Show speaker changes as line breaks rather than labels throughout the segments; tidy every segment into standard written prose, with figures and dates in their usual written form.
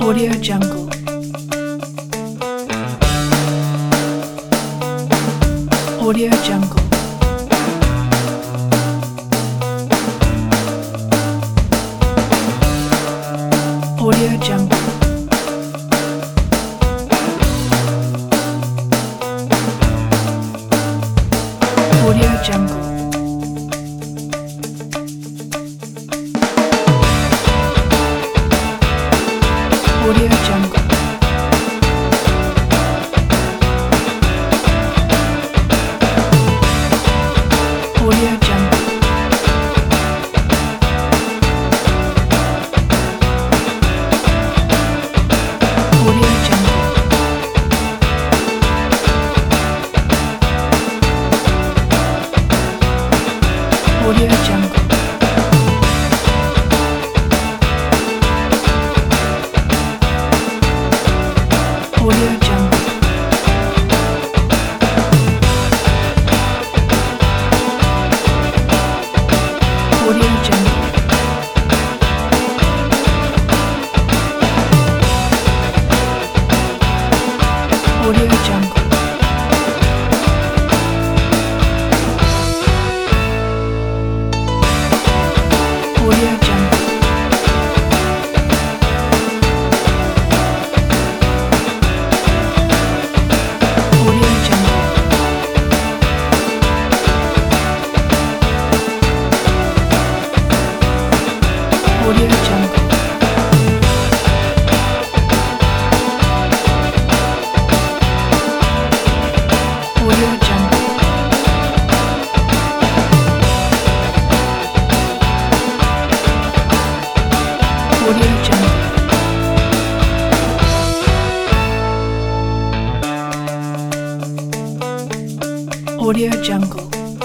Audio Jungle. Audio Jungle. Audio Jungle. Audio Jungle. Audio Jungle. Audio Jungle. Audio Jungle. Audio Jungle. Audio Jungle. Audio Jungle. Audio Jungle. Audio Jungle. Audio Jungle. Audio Jungle. Audio Jungle. Audio Jungle. Audio Jungle.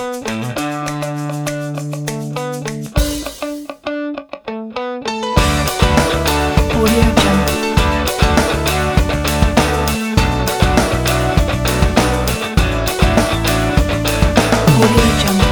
Audio Jungle. Audio Jungle.